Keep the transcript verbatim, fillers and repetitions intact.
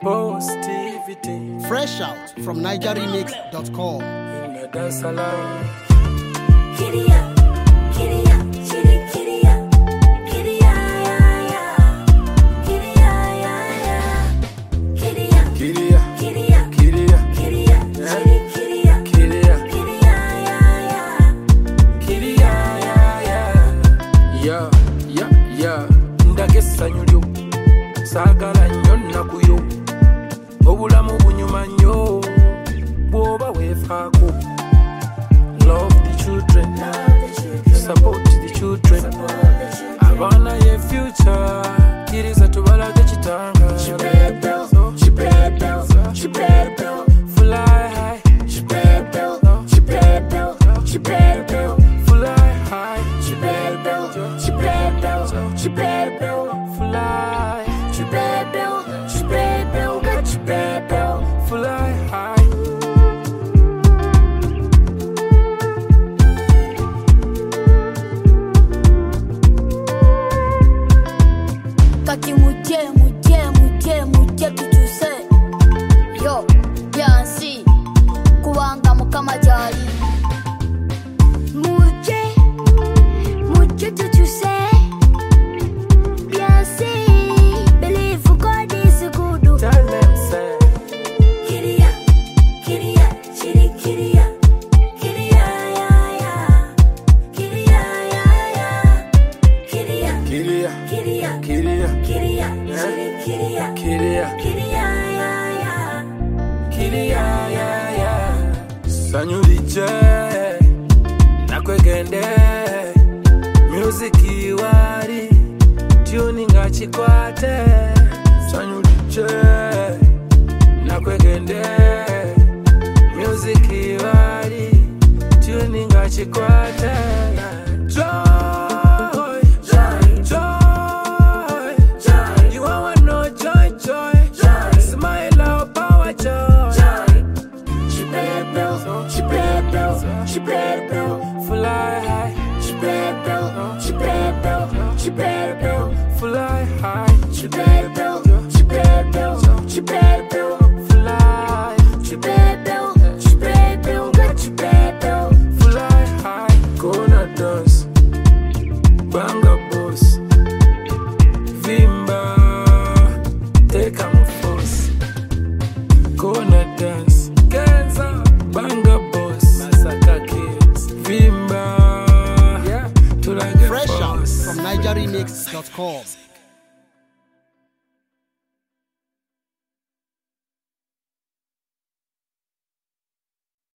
Positivity. Fresh out from niger remix dot com. In the dance alone. Kitty up, kitty up, kitty, kitty up, kitty yeah, yeah, yeah. Kitty yeah, yeah, yeah. Kitty up, Kitty up, kitty up, kitty up, kitty up, kitty, kitty up, kitty up, kitty yeah, yeah, yeah. kitty yeah, yeah, yeah. Yeah, yeah, yeah. Ndagesa nyulyo, sagala nnyo nakuyo. Obulamu bunyuma nnyo, bw'oba weefaako. Love the children, support the children. Abaana ye future, kiriza tubalage kitanga. Chipepel, chipepel, chipepel, Fly high, chipepel, chipepel, chipepel, fly high, chipepel, chipepel, chipepel, fly, chipepel, chipepel, chipepel. fly high. Kati muje, muje, muje, muje tuchuse. Yo, yansi, kubanga mukama jali. Muje, muje tuchuse. Yansi, believe God is good. Tell them say, Kitty ya, kitty ya, chitty kitty ya. Kitty ya, ya, ya. Kitty ya, ya, ya. Kitty ya, kitty ya, kitty ya. kitty ya, Kitty ya, chitty kitty ya. kitty ya, Kitty ya, ya, ya. kitty ya, ya, ya. Sanyulije, nakwegende, music iwari, tuning achikwate. Sanyulije, nakwegende, music iwari, tuning achikwate. Joy, joy, joy, joy. You want no joy, joy, joy. Smile out, power, joy. Chipepel, chipepel, chipepel, Fly high, chipepel, chipepel, chipepel, fly high, chipepel, chipepel, chipepel.